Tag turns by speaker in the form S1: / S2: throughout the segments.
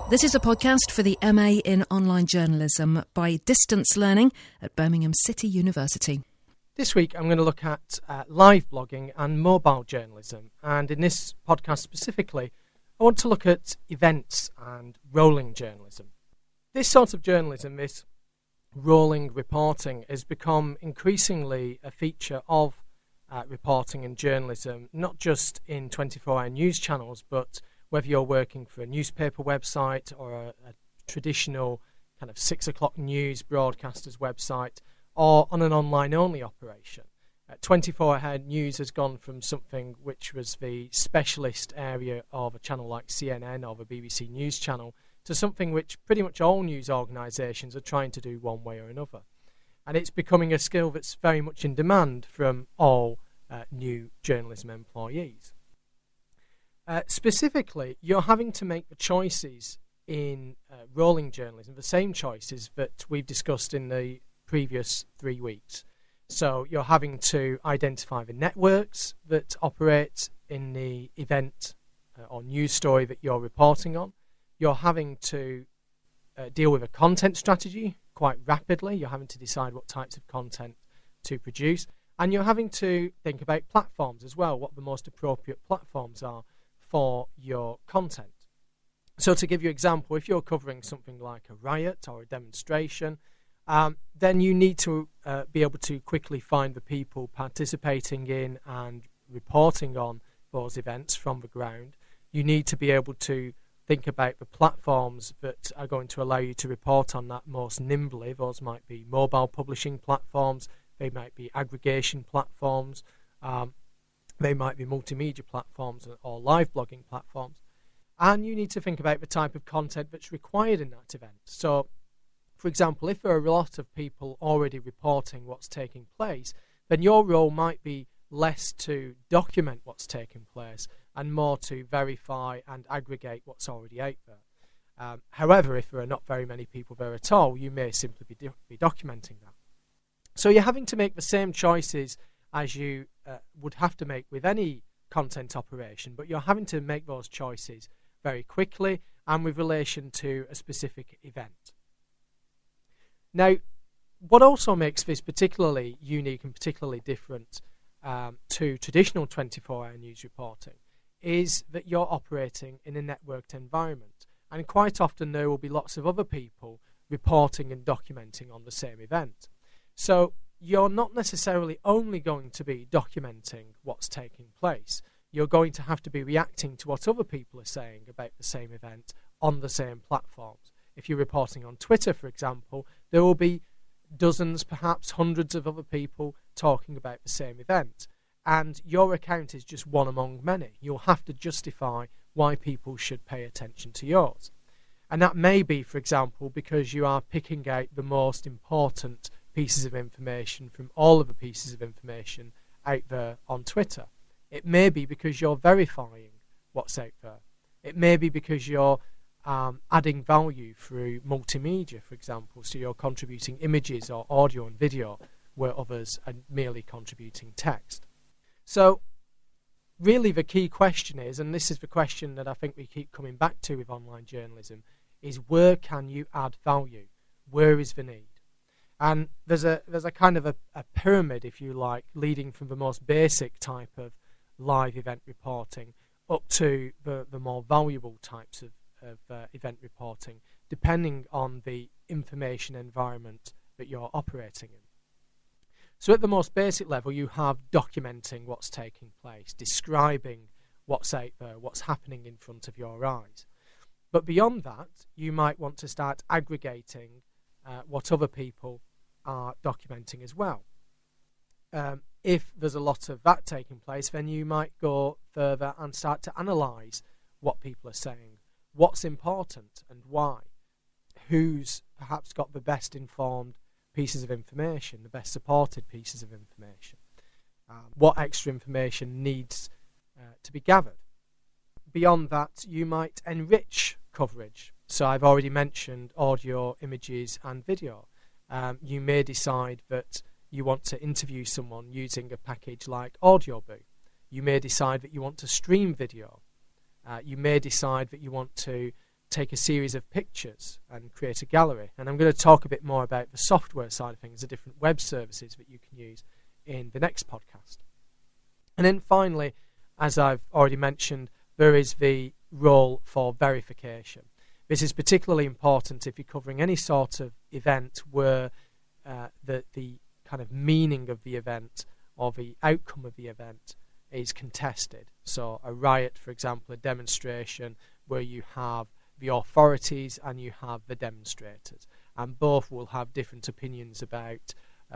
S1: This is a podcast for the MA in Online Journalism by Distance Learning at Birmingham City University.
S2: This week I'm going to look at live blogging and mobile journalism, and in this podcast specifically I want to look at events and rolling journalism. This sort of journalism, this rolling reporting, has become increasingly a feature of reporting and journalism, not just in 24-hour news channels, but whether you're working for a newspaper website or a traditional kind of 6 o'clock news broadcaster's website, or on an online-only operation. 24-hour news has gone from something which was the specialist area of a channel like CNN or the BBC News channel to something which pretty much all news organisations are trying to do one way or another. And it's becoming a skill that's very much in demand from all new journalism employees. Specifically, you're having to make the choices in rolling journalism, the same choices that we've discussed in the previous 3 weeks. So you're having to identify the networks that operate in the event or news story that you're reporting on. You're having to deal with a content strategy quite rapidly. You're having to decide what types of content to produce. And you're having to think about platforms as well, what the most appropriate platforms are for your content. So to give you an example, if you're covering something like a riot or a demonstration, then you need to be able to quickly find the people participating in and reporting on those events from the ground. You need to be able to think about the platforms that are going to allow you to report on that most nimbly. Those might be mobile publishing platforms, they might be aggregation platforms, they might be multimedia platforms or live blogging platforms. And you need to think about the type of content that's required in that event. So, for example, if there are a lot of people already reporting what's taking place, then your role might be less to document what's taking place and more to verify and aggregate what's already out there. However, if there are not very many people there at all, you may simply be documenting that. So you're having to make the same choices as you would have to make with any content operation, but you're having to make those choices very quickly and with relation to a specific event. Now, what also makes this particularly unique and particularly different to traditional 24-hour news reporting is that you're operating in a networked environment, and quite often there will be lots of other people reporting and documenting on the same event. So you're not necessarily only going to be documenting what's taking place. You're going to have to be reacting to what other people are saying about the same event on the same platforms. If you're reporting on Twitter, for example, there will be dozens, perhaps hundreds of other people talking about the same event. And your account is just one among many. You'll have to justify why people should pay attention to yours. And that may be, for example, because you are picking out the most important pieces of information from all of the pieces of information out there on Twitter. It may be because you're verifying what's out there. It may be because you're adding value through multimedia, for example, so you're contributing images or audio and video where others are merely contributing text. So really the key question is, and this is the question that I think we keep coming back to with online journalism, is where can you add value? Where is the need? And there's a kind of a pyramid, if you like, leading from the most basic type of live event reporting up to the more valuable types of event reporting, depending on the information environment that you're operating in. So at the most basic level, you have documenting what's taking place, describing what's out there, what's happening in front of your eyes. But beyond that, you might want to start aggregating what other people are documenting as well. If there's a lot of that taking place, then you might go further and start to analyse what people are saying, what's important and why, who's perhaps got the best informed pieces of information, the best supported pieces of information, what extra information needs to be gathered. Beyond that, you might enrich coverage. So I've already mentioned audio, images and video. You may decide that you want to interview someone using a package like Audioboo. You may decide that you want to stream video. You may decide that you want to take a series of pictures and create a gallery. And I'm going to talk a bit more about the software side of things, the different web services that you can use in the next podcast. And then finally, as I've already mentioned, there is the role for verification. This is particularly important if you're covering any sort of event where the kind of meaning of the event or the outcome of the event is contested. So a riot, for example, a demonstration where you have the authorities and you have the demonstrators, and both will have different opinions about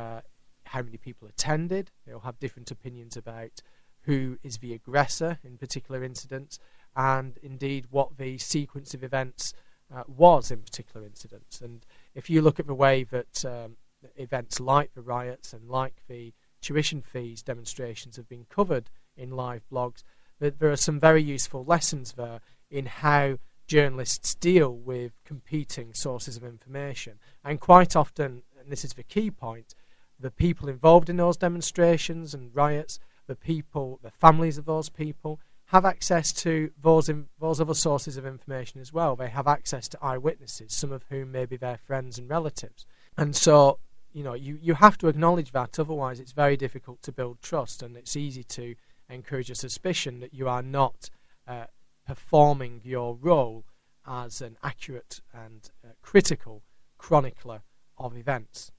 S2: how many people attended. They'll have different opinions about who is the aggressor in particular incidents, and indeed what the sequence of events was in particular incidents. And if you look at the way that events like the riots and like the tuition fees demonstrations have been covered in live blogs, that there are some very useful lessons there in how journalists deal with competing sources of information. And quite often, and this is the key point, the people involved in those demonstrations and riots, the families of those people, have access to those other sources of information as well. They have access to eyewitnesses, some of whom may be their friends and relatives. And so, you have to acknowledge that, otherwise it's very difficult to build trust, and it's easy to encourage a suspicion that you are not performing your role as an accurate and critical chronicler of events.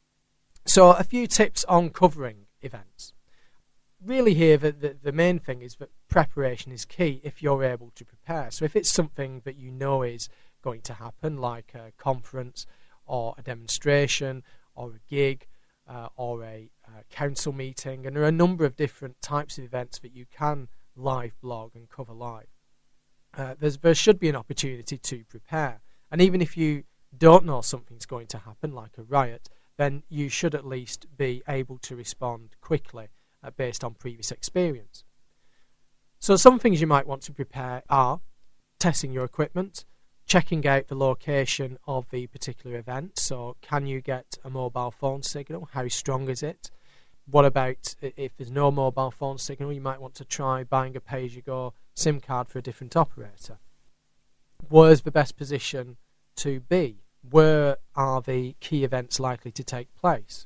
S2: So a few tips on covering events. Really here, the main thing is that preparation is key if you're able to prepare. So if it's something that you know is going to happen, like a conference or a demonstration or a gig or a council meeting, and there are a number of different types of events that you can live blog and cover live, there should be an opportunity to prepare. And even if you don't know something's going to happen, like a riot, then you should at least be able to respond quickly based on previous experience. So some things you might want to prepare are testing your equipment, checking out the location of the particular event. So can you get a mobile phone signal? How strong is it? What about if there's no mobile phone signal? You might want to try buying a pay-as-you-go SIM card for a different operator. Where's the best position to be? Where are the key events likely to take place?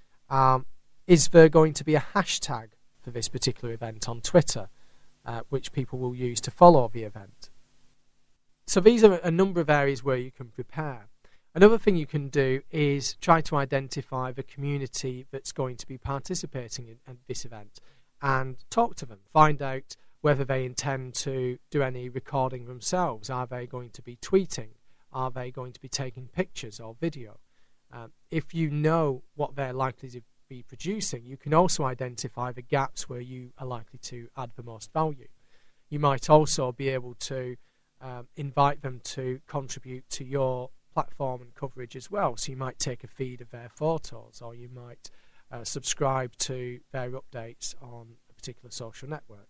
S2: Is there going to be a hashtag for this particular event on Twitter, which people will use to follow the event? So these are a number of areas where you can prepare. Another thing you can do is try to identify the community that's going to be participating in this event and talk to them. Find out whether they intend to do any recording themselves. Are they going to be tweeting? Are they going to be taking pictures or video? If you know what they're likely to be producing, you can also identify the gaps where you are likely to add the most value. You might also be able to invite them to contribute to your platform and coverage as well. So you might take a feed of their photos, or you might subscribe to their updates on a particular social network.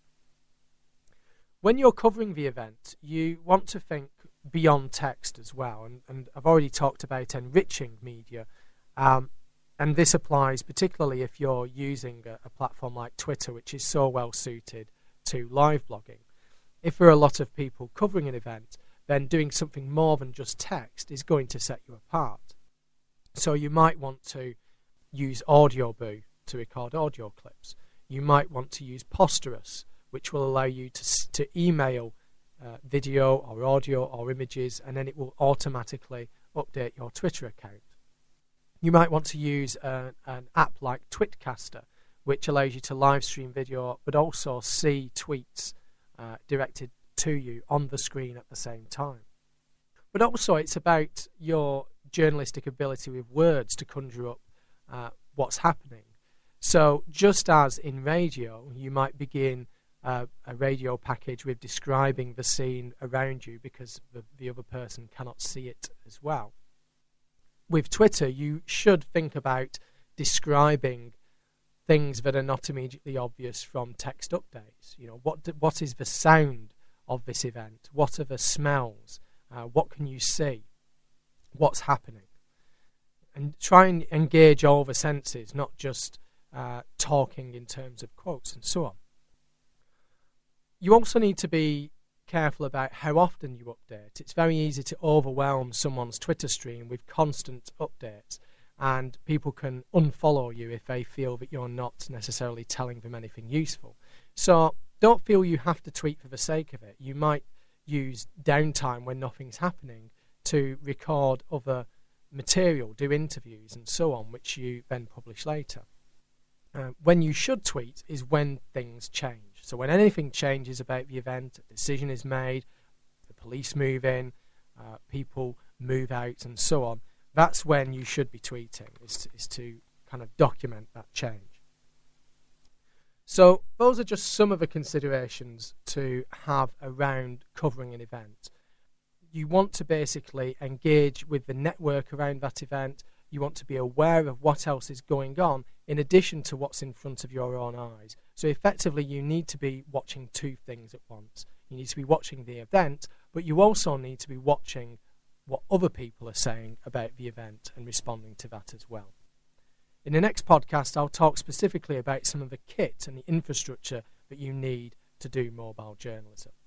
S2: When you're covering the event, you want to think beyond text as well, and I've already talked about enriching media, and this applies particularly if you're using a platform like Twitter, which is so well suited to live blogging. If there are a lot of people covering an event, then doing something more than just text is going to set you apart. So you might want to use Audioboo to record audio clips. You might want to use Posterous, which will allow you to email video or audio or images, and then it will automatically update your Twitter account. You might want to use an app like Twitcaster, which allows you to live stream video but also see tweets directed to you on the screen at the same time. But also it's about your journalistic ability with words to conjure up what's happening. So just as in radio, you might begin a radio package with describing the scene around you because the other person cannot see it as well. With Twitter, you should think about describing things that are not immediately obvious from text updates. You know, what is the sound of this event? What are the smells? What can you see? What's happening? And try and engage all the senses, not just talking in terms of quotes and so on. You also need to be careful about how often you update. It's very easy to overwhelm someone's Twitter stream with constant updates, and people can unfollow you if they feel that you're not necessarily telling them anything useful. So don't feel you have to tweet for the sake of it. You might use downtime when nothing's happening to record other material, do interviews and so on, which you then publish later. When you should tweet is when things change. So when anything changes about the event, a decision is made, the police move in, people move out and so on, that's when you should be tweeting, is to kind of document that change. So those are just some of the considerations to have around covering an event. You want to basically engage with the network around that event. You want to be aware of what else is going on in addition to what's in front of your own eyes. So effectively, you need to be watching two things at once. You need to be watching the event, but you also need to be watching what other people are saying about the event and responding to that as well. In the next podcast, I'll talk specifically about some of the kit and the infrastructure that you need to do mobile journalism.